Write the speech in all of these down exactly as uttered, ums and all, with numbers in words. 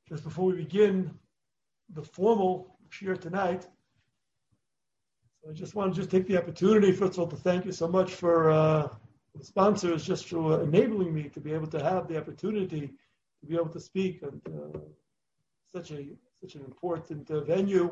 just before we begin the formal shir tonight, so I just want to just take the opportunity, first of all, to thank you so much for uh, the sponsors, just for uh, enabling me to be able to have the opportunity to be able to speak at uh, such a such an important uh, venue.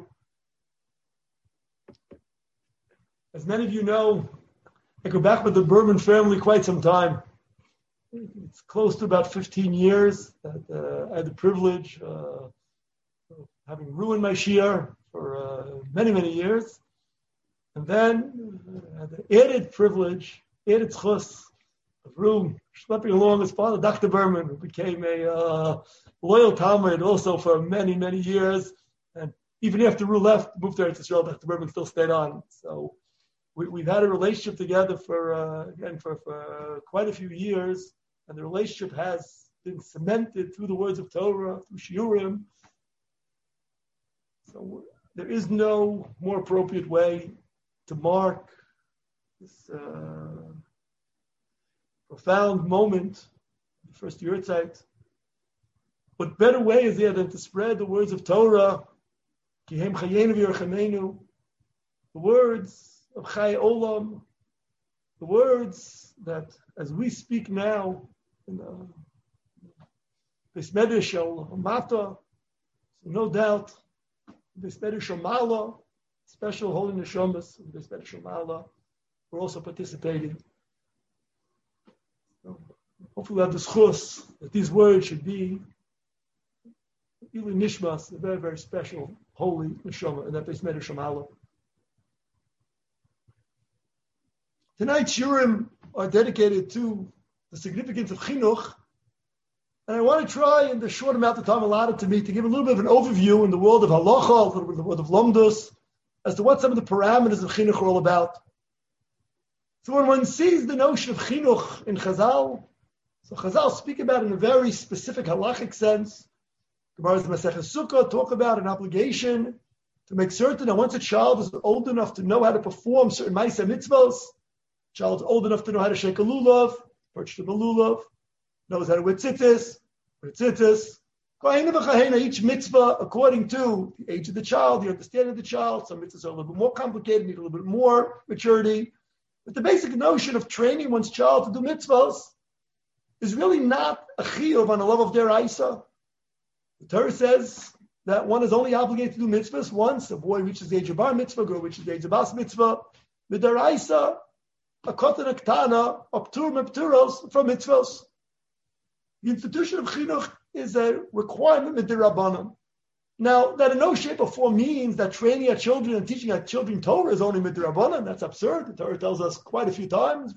As many of you know, I go back with the Berman family quite some time. It's close to about fifteen years that uh, I had the privilege uh, of having ruined my shir for uh, many, many years. And then I had the added privilege, added chus of room, schlepping along his father, Doctor Berman, who became a uh, loyal Talmud also for many, many years. And even after Ru left, moved to Eretz Yisrael, Doctor Berman still stayed on. So we, we've had a relationship together for, uh, again, for, for quite a few years. And the relationship has been cemented through the words of Torah, through Shiurim. So there is no more appropriate way to mark this uh, profound moment, the first Yurtzeit. What better way is there than to spread the words of Torah, Kihem Chayenu V'Yerchamenu, the words of Chai Olam, the words that, as we speak now, in the Beis Medrash Shel Mata, so no doubt, Beis Medrash Shel Ma'ala, special holy neshamas of Beis Medrash Shel Ma'ala, we're also participating. So hopefully we have the schus that these words should be Ili Nishmas, a very, very special holy neshama in that Beis Medrash Shel Ma'ala. Tonight's shiurim are dedicated to the significance of chinuch, and I want to try in the short amount of time allotted to me to give a little bit of an overview in the world of halacha, a little bit in the world of lomdus, as to what some of the parameters of chinuch are all about. So when one sees the notion of chinuch in Chazal, so Chazal speak about it in a very specific halachic sense. Gemara's Maseches Sukkah talk about an obligation to make certain that once a child is old enough to know how to perform certain ma'aseh mitzvahs, child's old enough to know how to shake a lulav, purchase a lulav, knows how to wear tzitzis, wear tzitzis. Each mitzvah, according to the age of the child, the understanding of the child, some mitzvahs are a little bit more complicated, need a little bit more maturity. But the basic notion of training one's child to do mitzvahs is really not a chiyuv on the level of deraisa. The Torah says that one is only obligated to do mitzvahs once a boy reaches the age of bar mitzvah, a girl reaches the age of bas mitzvah. The deraisa, a kotan aktana, optur mepturos from mitzvahs. The institution of chinuch is a requirement midirabbanan. Now, that in no shape or form means that training our children and teaching our children Torah is only midirabbanan. That's absurd. The Torah tells us quite a few times,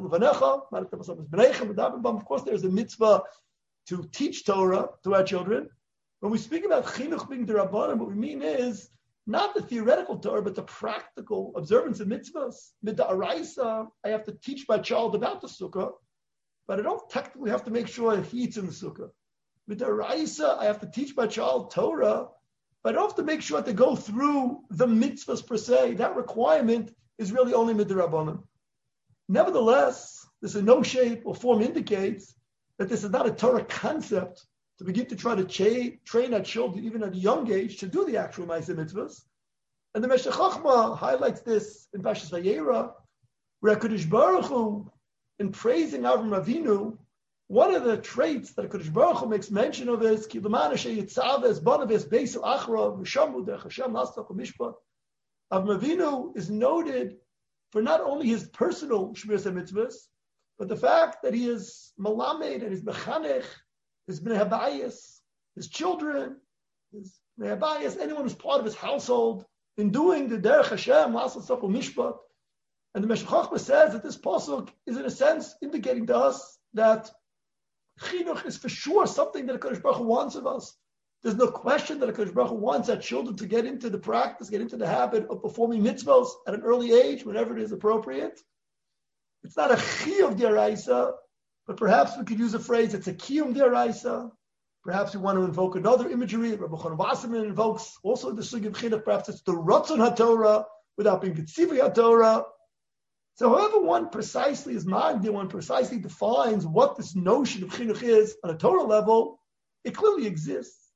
of course, there's a mitzvah to teach Torah to our children. When we speak about chinuch being dirabbanan, what we mean is not the theoretical Torah, but the practical observance of mitzvahs. Mid'araisa, I have to teach my child about the sukkah, but I don't technically have to make sure that he eats in the sukkah. Mid'araisa, I have to teach my child Torah, but I don't have to make sure to go through the mitzvahs per se. That requirement is really only midrabanan. Nevertheless, this in no shape or form indicates that this is not a Torah concept to begin to try to cha- train our children, even at a young age, to do the actual ma'aseh mitzvahs. And the Meshech Chochmah highlights this in Parshas Vayera, where HaKadosh Baruch Hu, in praising Avram Avinu, one of the traits that HaKadosh Baruch Hu makes mention of is Ki l'mana she'yitzav es banav es beis achra v'shamu dech Hashem nasach u'mishpat. Avram Avinu is noted for not only his personal shmiras mitzvahs, but the fact that he is malamed and his mechanech, his bnei habayis, his children, his bnei habayis, anyone who's part of his household, in doing the derech Hashem nasach u'mishpat. And the Meshech Chochmah says that this pasuk is in a sense indicating to us that chinuch is for sure something that HaKadosh Baruch Hu wants of us. There's no question that HaKadosh Baruch Hu wants our children to get into the practice, get into the habit of performing mitzvahs at an early age, whenever it is appropriate. It's not a chiyuv deraisa, but perhaps we could use a phrase, it's a kiyum deraisa. Perhaps we want to invoke another imagery. Rabbi Chanan Wasserman invokes also the sugi of chinuch. Perhaps it's the ratzon haTorah without being tzivui haTorah. So however one precisely is minded, one precisely defines what this notion of chinuch is on a Torah level, it clearly exists.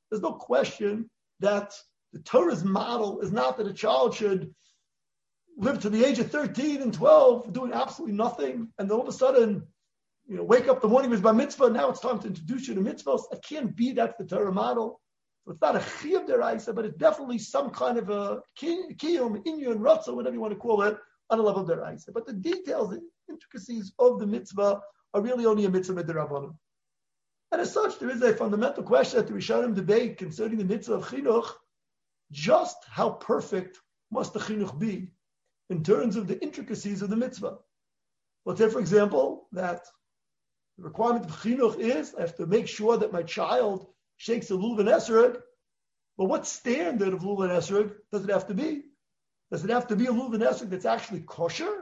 There's no question that the Torah's model is not that a child should live to the age of thirteen and twelve doing absolutely nothing, and then all of a sudden, you know, wake up the morning with bar mitzvah, now it's time to introduce you to mitzvahs. It can't be that's the Torah model. So it's not a chiyuv deraisa, but it's definitely some kind of a kiyum, inyan, ratzah, whatever you want to call it, on a level of deraisa. But the details, the intricacies of the mitzvah are really only a mitzvah midrabanan. And as such, there is a fundamental question that the Rishonim debate concerning the mitzvah of chinuch: just how perfect must the chinuch be in terms of the intricacies of the mitzvah? Let's say, for example, that the requirement of chinuch is I have to make sure that my child shakes a lulav and esrog. But what standard of lulav and esrog does it have to be? Does it have to be a lulav and esrog that's actually kosher?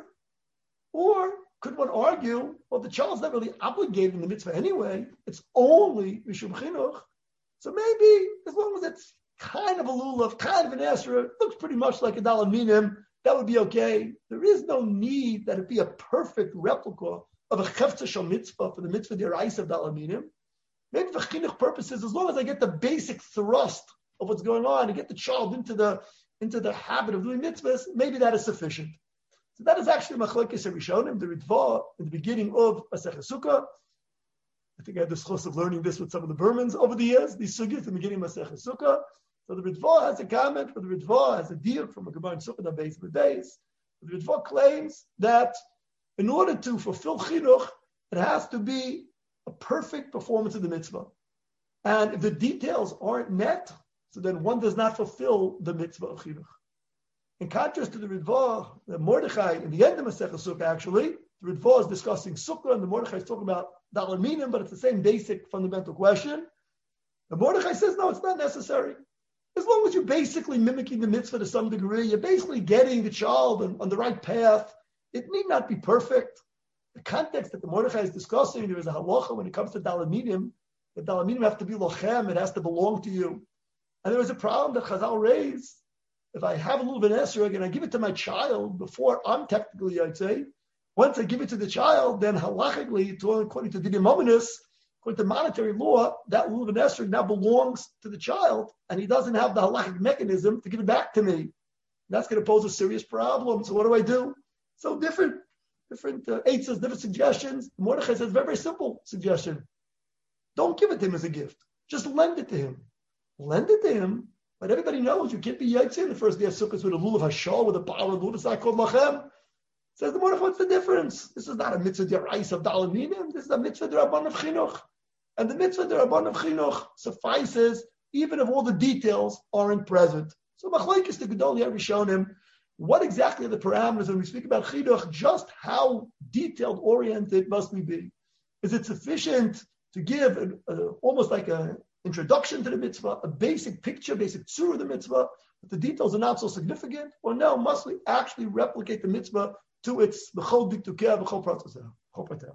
Or could one argue, well, the child's not really obligated in the mitzvah anyway. It's only mishum chinuch. So maybe as long as it's kind of a lulav, kind of an esrog, looks pretty much like a daled minim, that would be okay. There is no need that it be a perfect replica of a chefza shel mitzvah for the mitzvah deraisa of daled minim. Maybe for chinuch purposes, as long as I get the basic thrust of what's going on and get the child into the into the habit of doing mitzvahs, maybe that is sufficient. So that is actually machlokes Rishonim, the Ritva, in the beginning of Masechah Sukkah. I think I had the chus of learning this with some of the Burmans over the years, these sugyas in the beginning of Masechah Sukkah. So the Ritva has a comment, but the Ritva has a deal from a Gemara in Sukkah on base of the days. The Ritva claims that in order to fulfill chinuch, it has to be a perfect performance of the mitzvah. And if the details aren't met, so then one does not fulfill the mitzvah of chinuch. In contrast to the Ritva, the Mordechai, in the end of Masechah Sukkah, actually, the Ritva is discussing Sukkah, and the Mordechai is talking about daled minim, but it's the same basic fundamental question. The Mordechai says, no, it's not necessary. As long as you're basically mimicking the mitzvah to some degree, you're basically getting the child on, on the right path. It need not be perfect. The context that the Mordechai is discussing, there is a halacha when it comes to daled minim. The daled minim have to be lochem, it has to belong to you. And there was a problem that Chazal raised. If I have a little bit of esrog and I give it to my child before I'm technically, I'd say, once I give it to the child, then halachically, according to Dinim Mominus, according to monetary law, that little bit of esrog now belongs to the child, and he doesn't have the halachic mechanism to give it back to me. That's going to pose a serious problem. So what do I do? So different, different uh, eitzes, different suggestions. Mordechai says very, very simple suggestion. Don't give it to him as a gift. Just lend it to him. Lend it to him. But everybody knows you can't be yaitze in the first day of Sukkot with a lulav hashal, with a bar of lulav. It's not called lachem. Says the Mordechai, what's the difference? This is not a mitzvah deraisa of daled minim. This is a mitzvah derabban of chinuch. And the mitzvah derabban of chinuch suffices even if all the details aren't present. So machlokes the Gedolei Rishonim, what exactly are the parameters when we speak about chinuch? Just how detailed oriented must we be? Is it sufficient to give a, a, almost like a introduction to the mitzvah, a basic picture, basic tzur of the mitzvah, but the details are not so significant? Or no, must we actually replicate the mitzvah to its b'chol diktukeh, b'chol pratzah?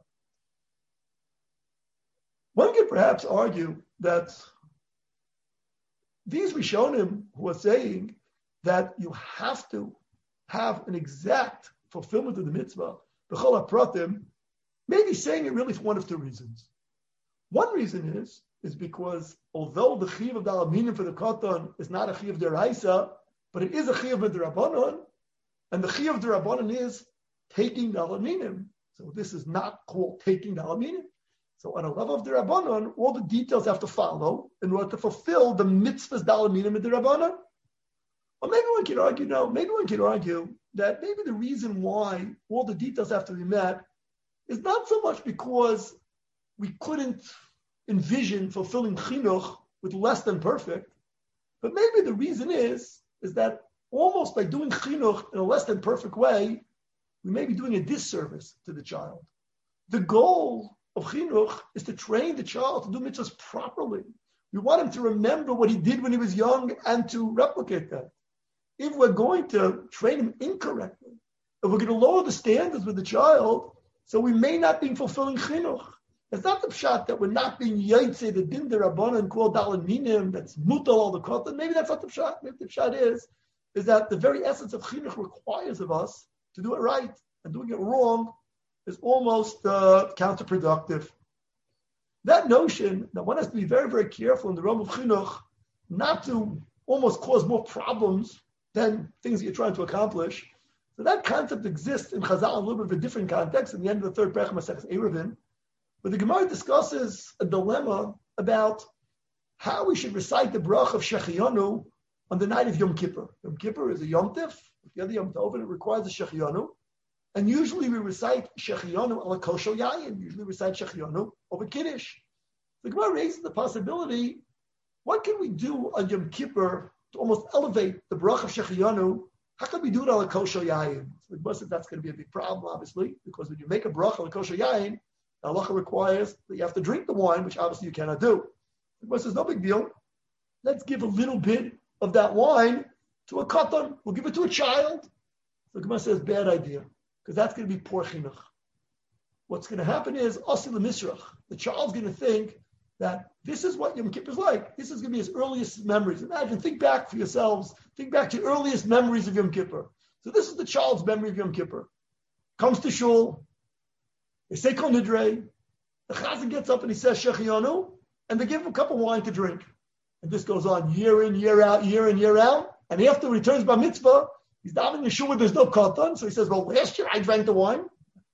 One could perhaps argue that these Rishonim who are saying that you have to have an exact fulfillment of the mitzvah, b'chol pratim, may be saying it really for one of two reasons. One reason is is because although the chiyuv of daled minim for the katan is not a chiyuv deraisa, but it is a chiyuv derabanan, and the chiyuv derabanan is taking daled minim. So this is not called taking daled minim. So on a level of derabanan, all the details have to follow in order to fulfill the mitzvahs daled minim and derabanan. Or maybe one can argue, no, maybe one can argue that maybe the reason why all the details have to be met is not so much because we couldn't envision fulfilling chinuch with less than perfect, but maybe the reason is is that almost by doing chinuch in a less than perfect way, we may be doing a disservice to the child. The goal of chinuch is to train the child to do mitzvahs properly. We want him to remember what he did when he was young and to replicate that. If we're going to train him incorrectly, if we're going to lower the standards with the child, so we may not be fulfilling chinuch. It's not the pshat that we're not being yaitze, the din derabanan called daled minim, that's mutal all the katan. Maybe that's not the pshat. Maybe the pshat is, is that the very essence of chinuch requires of us to do it right, and doing it wrong is almost uh, counterproductive. That notion that one has to be very, very careful in the realm of chinuch not to almost cause more problems than things that you're trying to accomplish. So that concept exists in Chazal in a little bit of a different context in the end of the third Perek Masechus Eruvin, where the Gemara discusses a dilemma about how we should recite the bracha of Shechianu on the night of Yom Kippur. Yom Kippur is a Yom Tif, the other Yom Tov, and it requires a Shechianu. And usually we recite Shechianu ala Kol Shel Yayin. Usually we recite Shechianu over Kiddush. The Gemara raises the possibility, what can we do on Yom Kippur to almost elevate the bracha of Shechianu? How can we do it ala Kol Shel Yayin? So the Gemara says that's going to be a big problem, obviously, because when you make a bracha ala Kol Shel Yayin, the halacha requires that you have to drink the wine, which obviously you cannot do. The Gemara says, no big deal. Let's give a little bit of that wine to a katan. We'll give it to a child. The Gemara says, bad idea, because that's going to be poor chinuch. What's going to happen is, asil misrach. The child's going to think that this is what Yom Kippur is like. This is going to be his earliest memories. Imagine, think back for yourselves. Think back to your earliest memories of Yom Kippur. So this is the child's memory of Yom Kippur. Comes to shul. They say Kol Nidrei. The chazan gets up and he says Shechianu, and they give him a cup of wine to drink. And this goes on year in, year out, year in, year out. And after he returns by mitzvah, he's down in the shul where there's no katan. So he says, well, last year I drank the wine.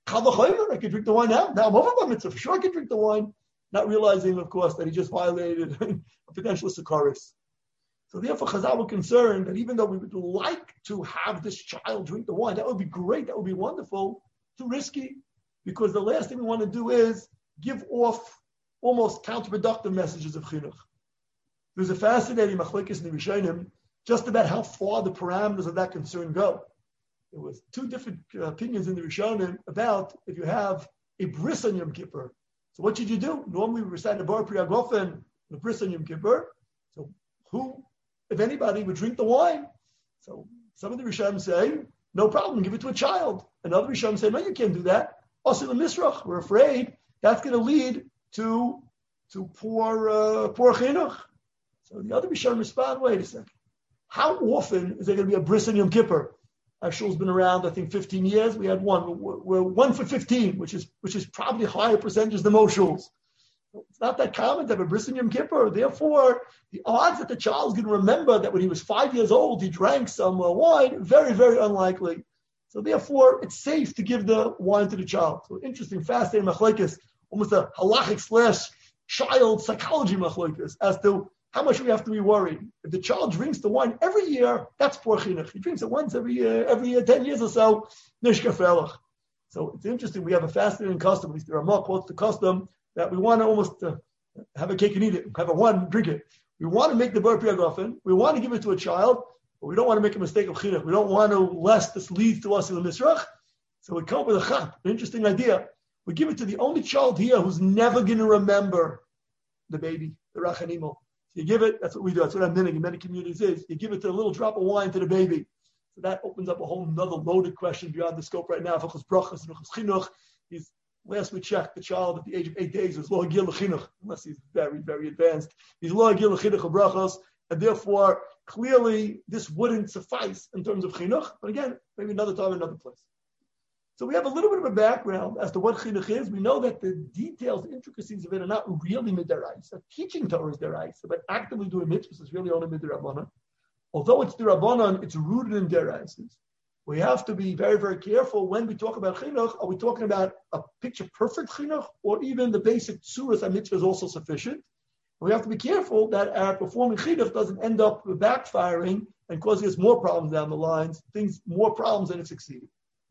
I can drink the wine now. Now I'm over by mitzvah. For sure I can drink the wine. Not realizing, of course, that he just violated a potential sakaris. So therefore, Chazal were concerned that even though we would like to have this child drink the wine, that would be great, that would be wonderful, too risky. Because the last thing we want to do is give off almost counterproductive messages of chinuch. There's a fascinating machlokes in the Rishonim just about how far the parameters of that concern go. There was two different uh, opinions in the Rishonim about if you have a bris on Yom Kippur. So what should you do? Normally we recite the Bar Priya Gofen, the bris on Yom Kippur. So who, if anybody, would drink the wine? So some of the Rishonim say, no problem, give it to a child. And other Rishonim say, no, you can't do that. Also the Misrach, we're afraid that's going to lead to to poor uh, poor chinuch. So the other Rishonim respond, wait a second. How often is there going to be a bris on Yom Kippur? Our shul's been around, I think, fifteen years. We had one. We're, we're one for fifteen, which is which is probably a higher percentage than most shuls. It's not that common to have a bris on Yom Kippur. Therefore, the odds that the child's going to remember that when he was five years old, he drank some uh, wine, very, very unlikely. So therefore, it's safe to give the wine to the child. So interesting, fascinating machlokes, almost a halachic slash child psychology machlokes as to how much we have to be worried. If the child drinks the wine every year, that's poor chinuch. He drinks it once every year, every year, ten years or so, nishka felach. So it's interesting. We have a fascinating custom. At least the Ramah quotes the custom that we want to almost uh, have a cake and eat it, have a wine, drink it. We want to make the bar priya gofen. We want to give it to a child. But we don't want to make a mistake of chinuch. We don't want to, lest this leads to us in the misrach. So we come up with a chap, an interesting idea. We give it to the only child here who's never going to remember the baby, the rachanimo. So you give it, that's what we do, that's what I'm meaning in many communities is. You give it to a little drop of wine to the baby. So that opens up a whole another loaded question beyond the scope right now. He's, last we checked, the child at the age of eight days is lo hagil l'chinuch, unless he's very, very advanced. He's lo hagil l'chinuch brachos, and therefore, clearly, this wouldn't suffice in terms of chinuch. But again, maybe another time, another place. So we have a little bit of a background as to what chinuch is. We know that the details, the intricacies of it are not really midaraisa. Teaching Torah is deraisa, but actively doing mitzvahs is really only midarabanan. Although it's derabanan, it's rooted in deraisas. We have to be very, very careful when we talk about chinuch. Are we talking about a picture-perfect chinuch, or even the basic tzuras and mitzvah is also sufficient? We have to be careful that our performing chinuch doesn't end up backfiring and causing us more problems down the lines, things more problems than it succeeded.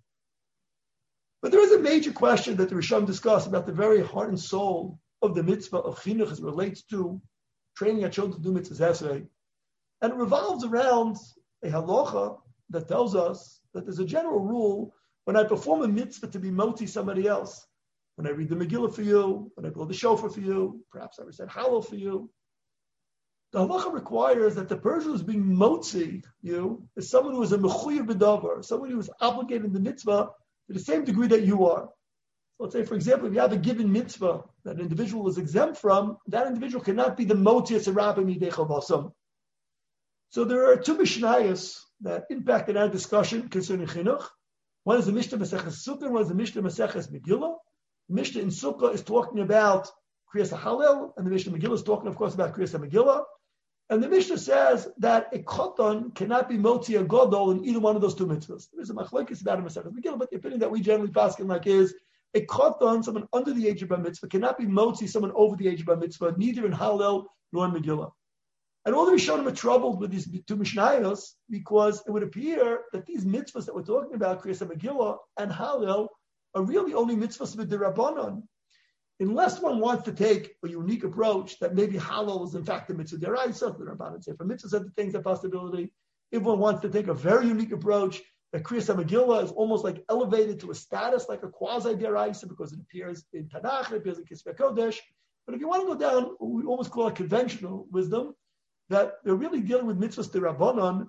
But there is a major question that the Rishon discussed about the very heart and soul of the mitzvah of chinuch as it relates to training our children to do mitzvahs esrei. And it revolves around a halacha that tells us that there's a general rule when I perform a mitzvah to be moti somebody else. When I read the Megillah for you, when I blow the shofar for you, perhaps I recite Hallel for you. The halacha requires that the person who's being motzi you is someone who is a mechuyev b'davar, someone who is obligated in the mitzvah to the same degree that you are. So let's say, for example, if you have a given mitzvah that an individual is exempt from, that individual cannot be the motzi as a rabbi midei chavasam. So there are two mishnayos that impacted our discussion concerning chinuch. One is the Mishnah Maseches Sukkah, and one is the Mishnah Maseches Megillah. The Mishnah in Sukkah is talking about Kriyas HaHallel, and the Mishnah Megillah is talking, of course, about Kriyas HaMegillah. And the Mishnah says that a koton cannot be motzi a gadol in either one of those two mitzvahs. There is a machlokes about a Masechtas Megillah, but the opinion that we generally pass in like is a koton, someone under the age of bar mitzvah, cannot be motzi someone over the age of bar mitzvah, neither in Hallel nor in Megillah. And all the Rishonim are troubled with these two Mishnayos because it would appear that these mitzvahs that we're talking about, Kriyas Megillah and Hallel, are really only mitzvahs with the Rabbanon. Unless one wants to take a unique approach that maybe Hallel is in fact a mitzvah deraisa, the Rabbanon say for mitzvahs and things a possibility. If one wants to take a very unique approach, that Kriyas Megillah is almost like elevated to a status like a quasi deraisa because it appears in Tanakh, it appears in Kisvei Kodesh. But if you want to go down, what we almost call a conventional wisdom, that they're really dealing with mitzvahs derabanan,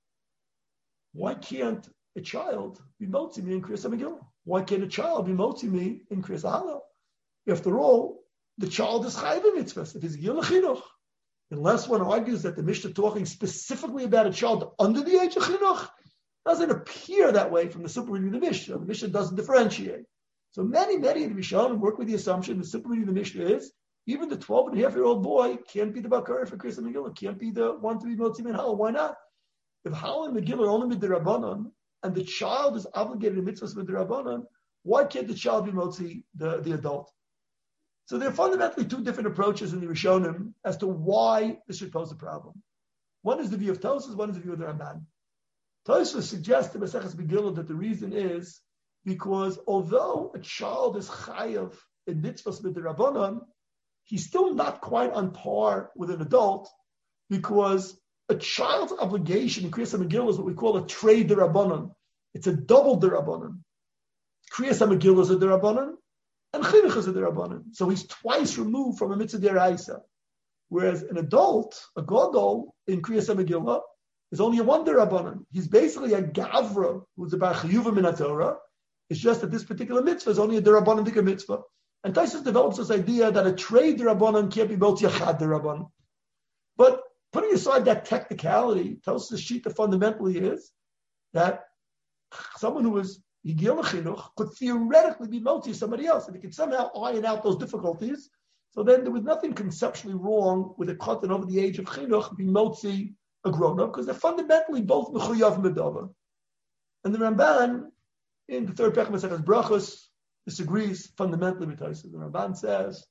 why can't a child be motzi me in Kriyas Megillah? Why can't a child be motzi me in Kriyas Hallel? After all, the child is chayav in mitzvahs. If he's gil chinuch, unless one argues that the Mishnah talking specifically about a child under the age of chinuch, doesn't appear that way from the simple reading of the Mishnah. The Mishnah doesn't differentiate. So many, many of the Rishonim work with the assumption the simple reading of the Mishnah is even the twelve and a half year old boy can't be the Bakar for Kriyas Megillah, can't be the one to be motzi min Hallel. Why not? If Hallel and Megillah are only midrabanan and the child is obligated in mitzvahs midrabanan, why can't the child be motzi the, the adult? So there are fundamentally two different approaches in the Rishonim as to why this should pose a problem. One is the view of Tosfos, one is the view of the Ramban. Tosfos suggests in Maseches Megillah that the reason is because although a child is chayav in mitzvahs midrabanan, he's still not quite on par with an adult because a child's obligation in Kriyas Megillah is what we call a trei derabanan. It's a double derabanan. Kriyas Megillah is a derabanan and chinuch is a derabanan. So he's twice removed from a mitzvah deraisa. Whereas an adult, a gadol in Kriyas Megillah, is only a one derabanan. He's basically a gavra who's a bar chiyuva min haTorah. It's just that this particular mitzvah is only a derabanan dika mitzvah. And Tosfos develops this idea that a trei derabanan can't be motzi achad derabanan. But putting aside that technicality, Tosfos' shita fundamentally is that someone who is Yigil Chinuch could theoretically be motzi somebody else. If he could somehow iron out those difficulties, so then there was nothing conceptually wrong with a koton over the age of Chinuch being motzi a grown-up, because they're fundamentally both mechuyav medava. And the Ramban, in the third Pech Maseches Brachos, disagrees fundamentally with Tosfos. The Ramban says,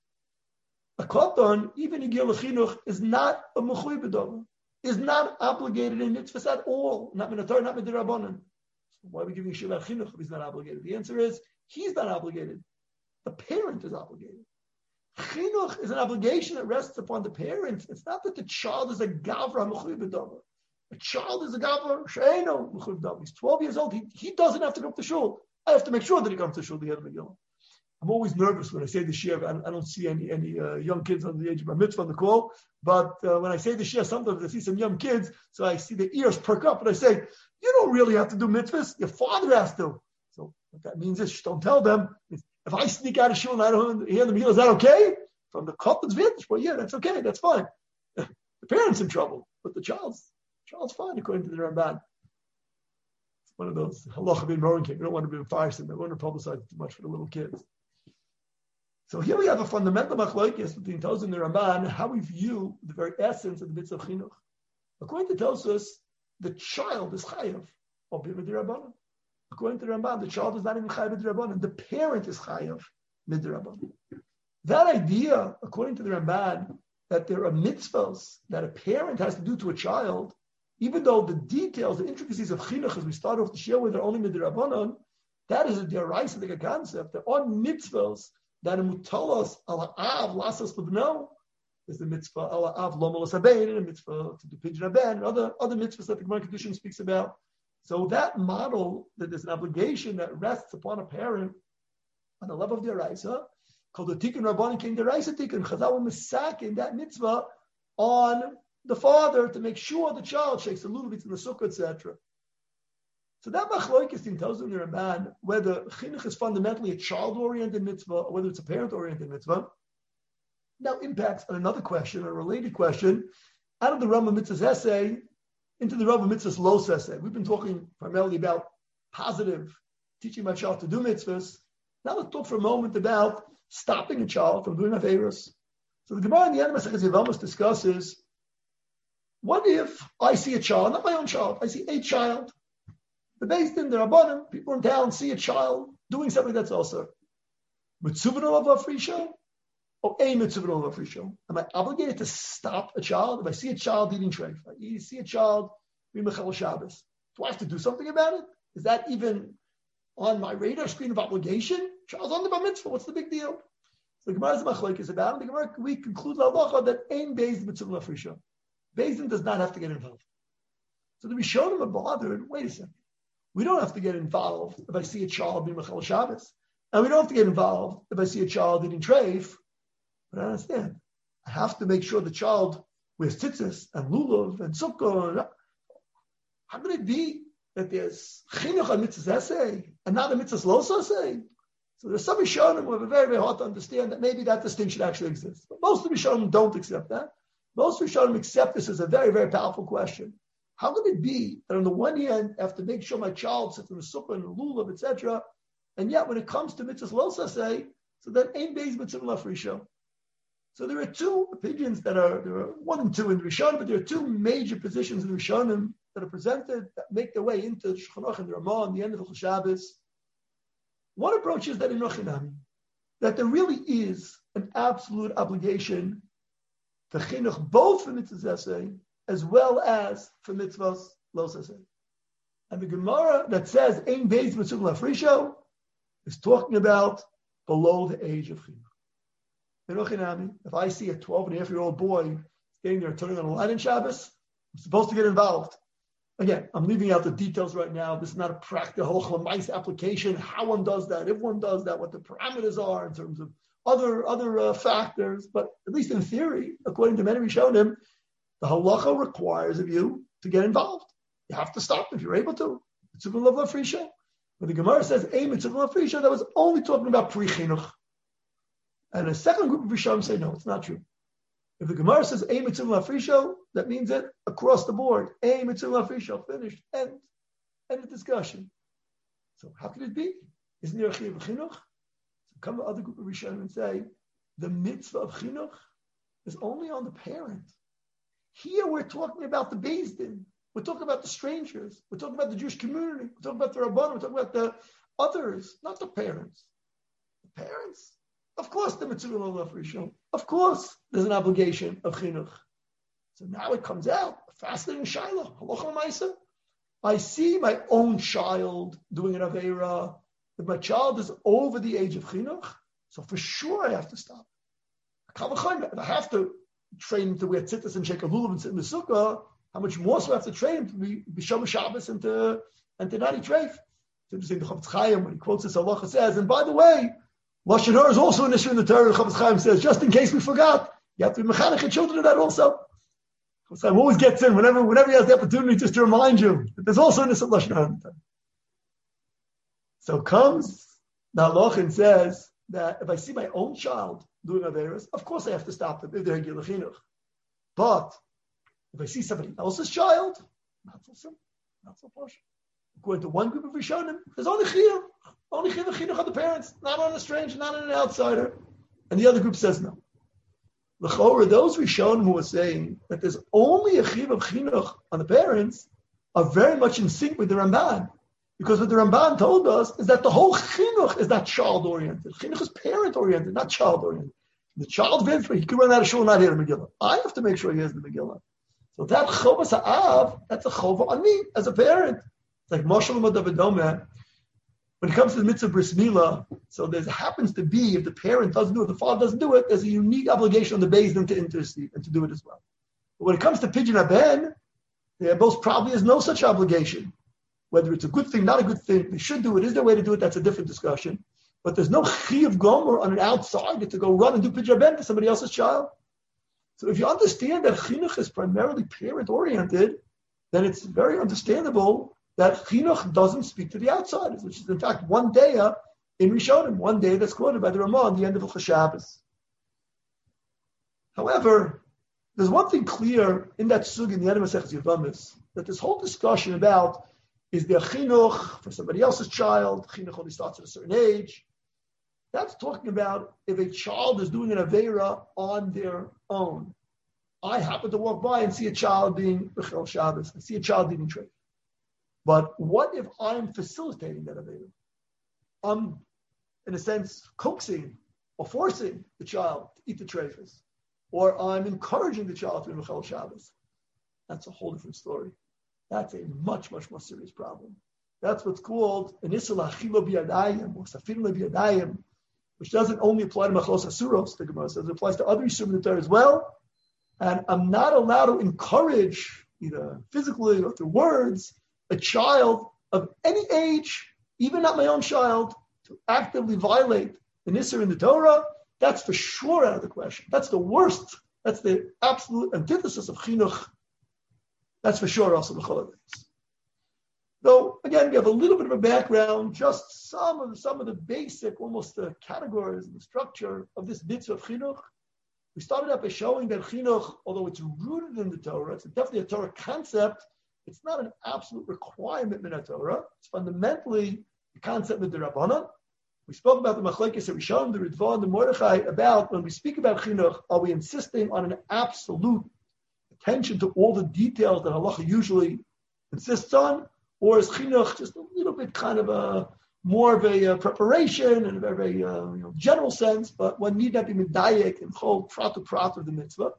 a koton, even Yigil Chinuch, is not a mechuyav medava, is not obligated in mitzvahs at all, not minatar, not midirabanan. Why are we giving Shiva Chinuch if he's not obligated? The answer is, he's not obligated. The parent is obligated. Chinuch is an obligation that rests upon the parent. It's not that the child is a gavra mechuyev b'davar. A child is a gavra she'eino mechuyev b'davar. He's twelve years old. He, he doesn't have to go to shul. I have to make sure that he comes to shul to get Megillah. I'm always nervous when I say the shir. I, I don't see any any uh, young kids under the age of bar mitzvah on the call. But uh, when I say the shir, sometimes I see some young kids, so I see the ears perk up, and I say, "You don't really have to do mitzvahs. Your father has to." So what that means is, don't tell them. If I sneak out of shul and I don't hear the Megillah, is that okay? From the koton's vantage point, yeah, that's okay, that's fine. The parent's in trouble, but the child's child's fine according to the Ramban. It's one of those halacha being roaring king. We don't want to be embarrassing. We don't want to publicize it too much for the little kids. So here we have a fundamental machlokes between Tosfos and the Ramban, how we view the very essence of the mitzvah of chinuch. According to Tosfos, the child is chayav, or b'midrabanan. According to the Ramban, the child is not even chayav midrabanan. The parent is chayav midrabanan. That idea, according to the Ramban, that there are mitzvahs that a parent has to do to a child, even though the details, the intricacies of chinuch, as we start off the share with, are only midrabanan, that is a deraisa, like a concept. There are mitzvahs that a mutalas ala av lasas lebno. There's the mitzvah ala av lomalas habein, and a mitzvah to do pidyon haben, and other other mitzvahs that the Gemara Kedushin speaks about. So that model, that there's an obligation that rests upon a parent on the level of the deraisa, called the Tikkun Rabbanan King deraisa Tikkun. Chazal will misak in that mitzvah on the father to make sure the child shakes a little bit in the sukkah, et cetera. So that machlokes in Tosfos and the Ramban, whether chinuch is fundamentally a child-oriented mitzvah or whether it's a parent-oriented mitzvah, now impacts on another question, a related question, out of the Rambam Mitzvahs essay into the Rambam Mitzvahs Los essay. We've been talking primarily about positive, teaching my child to do mitzvahs. Now let's talk for a moment about stopping a child from doing averos. So the Gemara in the end of Maseches Yevamos discusses What if I see a child, not my own child, I see a child, the based in the Rabbanim, people in town see a child doing something that's also mitzvah of a free show, or a mitzvah of a free show? Am I obligated to stop a child? If I see a child eating treif, I see a child being Mechel Shabbos, do I have to do something about it? Is that even on my radar screen of obligation? Child's on the bar mitzvah, what's the big deal? So the Gemara's machlokes is about it. The Gemara, we conclude la halacha that ein beis mitzvah of free show. Beis din does not have to get involved. So the Rishonim are bothered. Wait a second. We don't have to get involved if I see a child being Mechel Shabbos. And we don't have to get involved if I see a child eating treif. But I understand. I have to make sure the child wears tzitzis and lulav and sukkah. And how could it be that there's chinuch on mitzvahs essay and not a mitzvahs los essay? So there's some Rishonim who have a very, very hard to understand that maybe that distinction actually exists. But most of the Rishonim don't accept that. Most Rishonim accept this as a very, very powerful question. How could it be that on the one hand, I have to make sure my child sits in the sukkah and the lulav, et cetera, and yet when it comes to mitzvahs los say, so that ain't beis mitzvah lafrisha. So there are two opinions that are, there are one and two in the Rishonim, but there are two major positions in the Rishonim that are presented that make their way into Shulchan Aruch and the Ramah on the end of the Shabbos. One approach is that in Rochinami, that there really is an absolute obligation to chinuch both for mitzvahs essay as well as for mitzvahs los essay. And the Gemara that says ein beis mitzvah lafrisha is talking about below the age of chinuch. In Rochinami, if I see a twelve and a half year old boy standing there turning on a light on Shabbos, I'm supposed to get involved. Again, I'm leaving out the details right now. This is not a practical halacha application, how one does that, if one does that, what the parameters are in terms of other other uh, factors. But at least in theory, according to many Rishonim, the halacha requires of you to get involved. You have to stop if you're able to. Mitzvah lafrisha. When the Gemara says a mitzvah lafrisha, that was only talking about pre-chinuch. And a second group of Rishonim say no, it's not true. If the Gemara says a mitzvah lafrisha, that means it across the board. A mitzvah lafrisha, finished, end, end of discussion. So how could it be? Isn't there a chiyuv of chinuch? So come the other group of Rishonim and say the mitzvah of chinuch is only on the parent. Here we're talking about the beis din. We're talking about the strangers. We're talking about the Jewish community. We're talking about the Rabbanim. We're talking about the others, not the parents. The parents, of course, the mitzvah of rishon. Of course, there's an obligation of chinuch. So now it comes out, fascinating shaila, halacha ma'isa. I see my own child doing an aveira. If my child is over the age of chinuch, so for sure I have to stop. If I have to train him to wear tzitzis and shake a lulav and sit in the sukkah, how much more so I have to train him to be b'shom Shabbos and to and to not eat treif? It's interesting. The Chofetz Chaim, when he quotes this halacha, says, and by the way, lashon hara is also an issue in the Torah. The Chofetz Chaim says, just in case we forgot, you have to be mechanech your children of that also. Chofetz Chaim always gets in whenever whenever he has the opportunity just to remind you that there's also an issue of lashon hara. So comes the halacha and says that if I see my own child doing averos, of course I have to stop them if they're Gilui Chinuch. But if I see somebody else's child, not so simple, not so posh. According to one group of Rishonim, there's only chiyuv, only chiyuv chinuch on the parents, not on a stranger, not on an outsider. And the other group says no. L'chorah, those Rishonim who are saying that there's only a chiyuv of chinuch on the parents are very much in sync with the Ramban. Because what the Ramban told us is that the whole chinuch is not child-oriented. Chinuch is parent-oriented, not child-oriented. The child, he can run out of shul and not hear the Megillah. I have to make sure he hears the Megillah. So that chovas ha'av, that's a chova on me as a parent. It's like Moshe David. When it comes to the mitzvah bris milah, so there happens to be, if the parent doesn't do it, the father doesn't do it, there's a unique obligation on the beis din to intercede and to do it as well. But when it comes to pidyon haben, there most probably is no such obligation. Whether it's a good thing, not a good thing, they should do it. Is there a way to do it? That's a different discussion. But there's no chiyuv gomer on an outsider to go run and do pidyon haben to somebody else's child. So if you understand that chinuch is primarily parent-oriented, then it's very understandable that chinuch doesn't speak to the outsiders, which is in fact one day uh, in Rishonim, one day that's quoted by the Ramah on the end of Hilchos Shabbos. However, there's one thing clear in that sug in the end of Maseches Yevamos, that this whole discussion about is there chinuch for somebody else's child, chinuch only starts at a certain age. That's talking about if a child is doing an aveira on their own. I happen to walk by and see a child being Bechel Shabbos. I see a child eating treif. But what if I'm facilitating that Aveda? I'm, in a sense, coaxing or forcing the child to eat the treifas. Or I'm encouraging the child to be Bechel Shabbos. That's a whole different story. That's a much, much more serious problem. That's what's called an Isra Achilo B'Yadayim or Safin B'Yadayim, which doesn't only apply to Machlos Asuros, the Gemara says, it applies to other Yisurim in the Torah as well. And I'm not allowed to encourage, either physically or through words, a child of any age, even not my own child, to actively violate the Isra in the Torah. That's for sure out of the question. That's the worst. That's the absolute antithesis of Chinuch. That's for sure also the Chol HaDeis. Though, again, we have a little bit of a background, just some of the, some of the basic, almost the categories and the structure of this mitzvah of Chinuch. We started out by showing that Chinuch, although it's rooted in the Torah, it's definitely a Torah concept, it's not an absolute requirement in the Torah. It's fundamentally the concept of the Rabbanan. We spoke about the Machlekes that we showed, the Ritva and the Mordechai, about when we speak about Chinuch, are we insisting on an absolute attention to all the details that halacha usually insists on? Or is chinuch just a little bit kind of a more of a uh, preparation in a very uh, you know, general sense, but one need not be medayek and whole prat to prat of the mitzvah.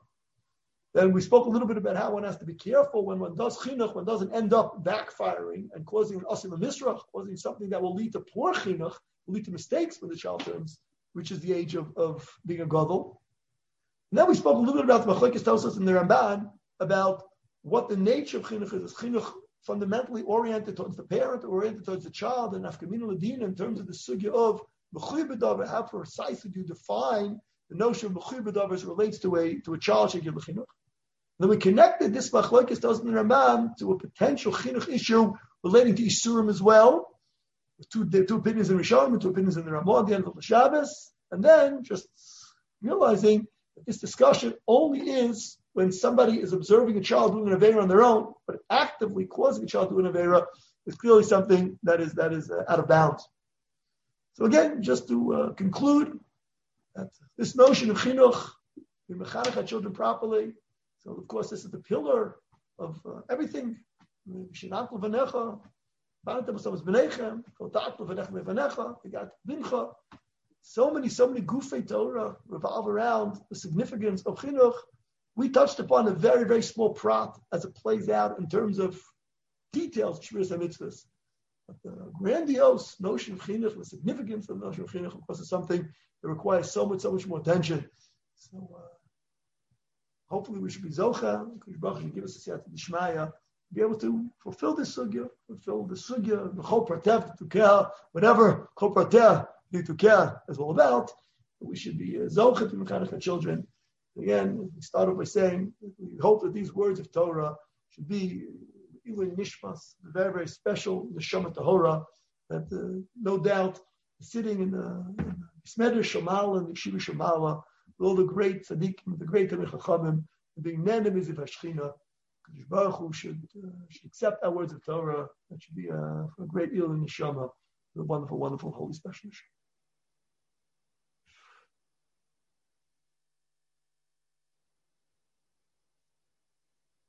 Then we spoke a little bit about how one has to be careful when one does chinuch, one doesn't end up backfiring and causing an asim misrach, causing something that will lead to poor chinuch, will lead to mistakes when the child turns, which is the age of, of being a gadol. And then we spoke a little bit about the Machlekes Tosfos and the Ramban about what the nature of chinuch is. Is chinuch fundamentally oriented towards the parent, oriented towards the child, and Afkamina Ladina in terms of the sugya of Mechuy B'Davar, how precisely do you define the notion of Mechuy B'Davar as it relates to a to a child should give chinuch. Then we connected this Machlekes Tosfos and the Ramban to a potential chinuch issue relating to Isurim as well. Two, the two opinions in Rishonim, two opinions in the Ramah at the end of the Shabbos, and then just realizing that this discussion only is when somebody is observing a child doing an Aveira on their own, but actively causing a child to do an Aveira is clearly something that is that is uh, out of bounds. So again, just to uh, conclude, that this notion of chinuch, we mechanech our children properly. So of course, this is the pillar of uh, everything. So many, so many gufei Torah revolve around the significance of chinuch. We touched upon a very, very small prat as it plays out in terms of details of Shmiras HaMitzvahs. But the grandiose notion of chinuch, the significance of the notion of chinuch, of course, is something that requires so much, so much more attention. So uh, hopefully we should be zocha, Kodesh Baruch should give us a siyata d'shmaya, be able to fulfill this sugya, fulfill the sugya, the chol pratev, to care, whatever chol pratev, to care is all about. We should be uh, zocha to mechanech our children. Again, we started by saying we hope that these words of Torah should be even nishmas, the very, very special neshama tahora, that uh, no doubt sitting in the Smeder Shomala and the Yeshiva Shomala, with all the great tzaddikim, the great Talmid Chachamim, being Nene Miziv Hashchina, Kodesh Baruch Hu should, uh, should accept our words of Torah. That should be a, a great il in neshama, a wonderful, wonderful, holy special neshama.